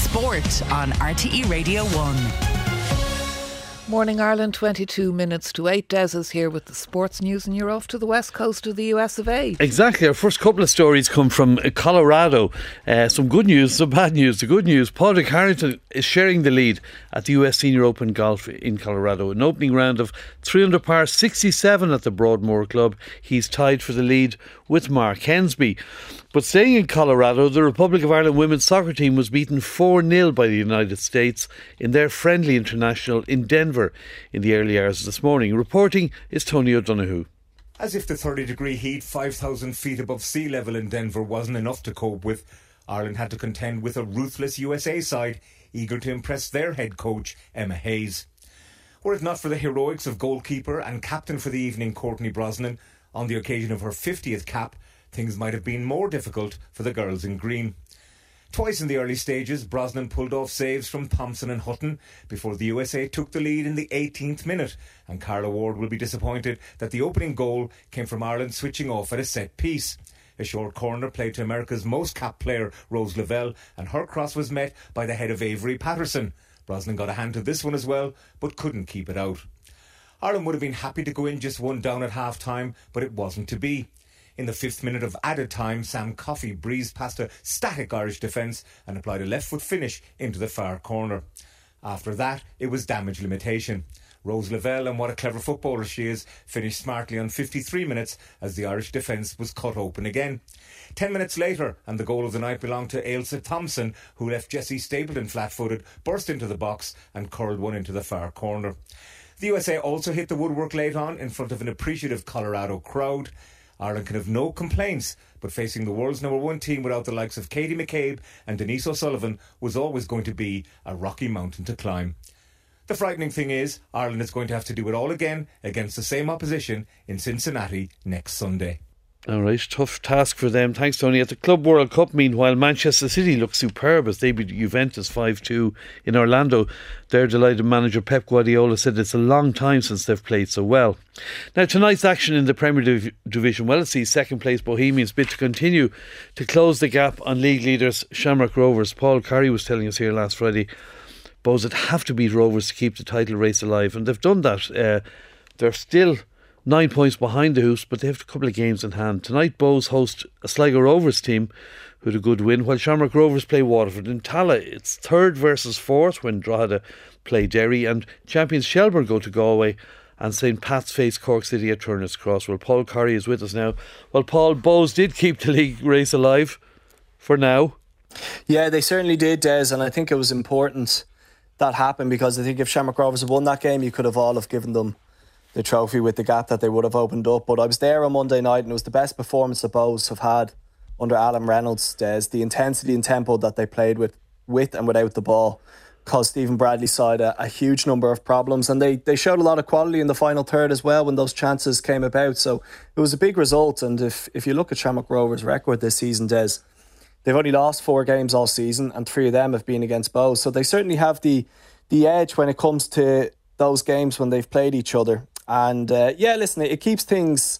Sport on RTE Radio 1. Morning Ireland, 22 minutes to 8. Des is here with the sports news, and you're off to the west coast of the US of A. Exactly. Our first couple of stories come from Colorado. Some good news, some bad news. The good news, Padraig Harrington is sharing the lead at the US Senior Open Golf in Colorado. An opening round of 3 under par 67 at the Broadmoor Club. He's tied for the lead with Mark Hensby. But staying in Colorado, the Republic of Ireland women's soccer team was beaten 4-0 by the United States in their friendly international in Denver in the early hours this morning. Reporting is Tony O'Donoghue. As if the 30-degree heat 5,000 feet above sea level in Denver wasn't enough to cope with, Ireland had to contend with a ruthless USA side eager to impress their head coach, Emma Hayes. Were it not for the heroics of goalkeeper and captain for the evening, Courtney Brosnan, on the occasion of her 50th cap, things might have been more difficult for the girls in green. Twice in the early stages, Brosnan pulled off saves from Thompson and Hutton before the USA took the lead in the 18th minute, and Carla Ward will be disappointed that the opening goal came from Ireland switching off at a set piece. A short corner played to America's most capped player, Rose Lavelle, and her cross was met by the head of Avery Patterson. Brosnan got a hand to this one as well, but couldn't keep it out. Ireland would have been happy to go in just one down at half-time, but it wasn't to be. In the 5th minute of added time, Sam Coffey breezed past a static Irish defence and applied a left-foot finish into the far corner. After that, it was damage limitation. Rose Lavelle, and what a clever footballer she is, finished smartly on 53 minutes as the Irish defence was cut open again. 10 minutes later, and the goal of the night belonged to Ailsa Thompson, who left Jessie Stapleton flat-footed, burst into the box and curled one into the far corner. The USA also hit the woodwork late on in front of an appreciative Colorado crowd. Ireland can have no complaints, but facing the world's number one team without the likes of Katie McCabe and Denise O'Sullivan was always going to be a rocky mountain to climb. The frightening thing is, Ireland is going to have to do it all again against the same opposition in Cincinnati next Sunday. All right, tough task for them. Thanks, Tony. At the Club World Cup, meanwhile, Manchester City look superb as they beat Juventus 5-2 in Orlando. Their delighted manager Pep Guardiola said it's a long time since they've played so well. Now, tonight's action in the Premier Division, well, it sees second place Bohemians bid to continue to close the gap on league leaders Shamrock Rovers. Paul Curry was telling us here last Friday, Bohs would have to beat Rovers to keep the title race alive, and they've done that. They're still 9 points behind the Hoops, but they have a couple of games in hand. Tonight, Bohs host a Sligo Rovers team who had a good win, while Shamrock Rovers play Waterford. In Tala, it's 3rd versus 4th when Drogheda play Derry, and champions Shelbourne go to Galway, and St Pat's face Cork City at Turner's Cross. Well, Paul Curry is with us now. Well, Paul, Bohs did keep the league race alive for now. Yeah, they certainly did, Des, and I think it was important that happened, because I think if Shamrock Rovers had won that game, you could have all have given them the trophy with the gap that they would have opened up. But I was there on Monday night, and it was the best performance the Bohs have had under Alan Reynolds. Des, the intensity and tempo that they played with and without the ball caused Stephen Bradley's side a huge number of problems, and they showed a lot of quality in the final third as well when those chances came about. So it was a big result, and if you look at Shamrock Rovers' record this season, Des, they've only lost 4 games all season, and 3 of them have been against Bohs. So they certainly have the edge when it comes to those games when they've played each other. And listen, it keeps things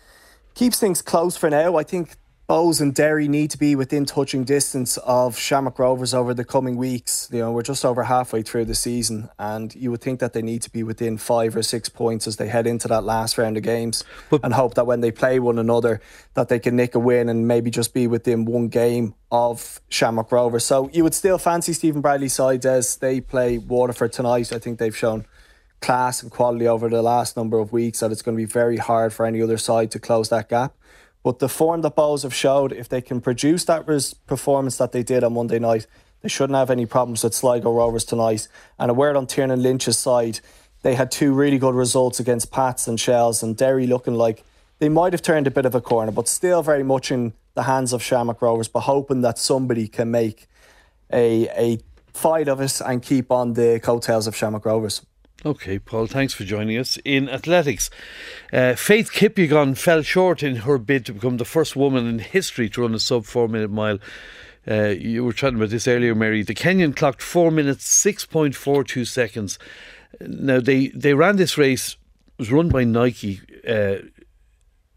close for now. I think Bohs and Derry need to be within touching distance of Shamrock Rovers over the coming weeks. You know, we're just over halfway through the season, and you would think that they need to be within 5 or 6 points as they head into that last round of games, and hope that when they play one another that they can nick a win and maybe just be within 1 game of Shamrock Rovers. So you would still fancy Stephen Bradley's side as they play Waterford tonight. I think they've shown class and quality over the last number of weeks that it's going to be very hard for any other side to close that gap. But the form that Bohs have showed, if they can produce that performance that they did on Monday night, they shouldn't have any problems with Sligo Rovers tonight. And a word on Tiernan Lynch's side, they had 2 really good results against Pats and Shells, and Derry looking like they might have turned a bit of a corner, but still very much in the hands of Shamrock Rovers, but hoping that somebody can make a fight of it and keep on the coattails of Shamrock Rovers. OK, Paul, thanks for joining us. In athletics, Faith Kipyegon fell short in her bid to become the first woman in history to run a sub 4 minute mile. You were chatting about this earlier, Mary. The Kenyan clocked 4 minutes 6.42 seconds. Now they ran this race. It was run by Nike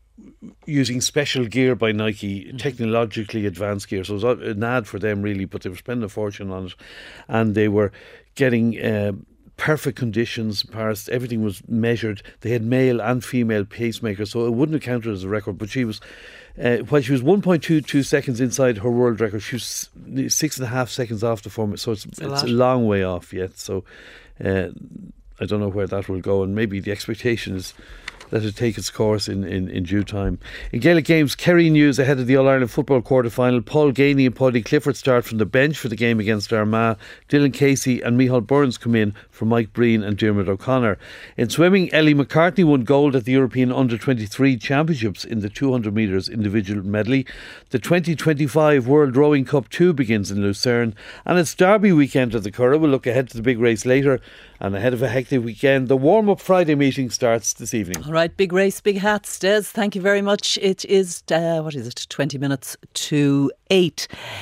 using special gear by Nike, technologically advanced gear. So it was an ad for them really, but they were spending a fortune on it, and they were getting perfect conditions in Paris. Everything was measured. They had male and female pacemakers, so it wouldn't have counted as a record. But she was, while she was 1.22 seconds inside her world record, she was 6.5 seconds off the form. So it's a long way off yet. So I don't know where that will go, and maybe the expectation is let it take its course in due time. In Gaelic games, Kerry news ahead of the All-Ireland football quarter-final. Paul Ganey and Paddy Clifford start from the bench for the game against Armagh. Dylan Casey and Micheál Burns come in for Mike Breen and Diarmuid O'Connor. In swimming, Ellie McCartney won gold at the European Under-23 Championships in the 200 metres individual medley. The 2025 World Rowing Cup 2 begins in Lucerne, and it's Derby weekend at the Curragh. We'll look ahead to the big race later, and ahead of a hectic weekend, the warm-up Friday meeting starts this evening. All right, big race, big hats. Des, thank you very much. It is, 20 minutes to 8.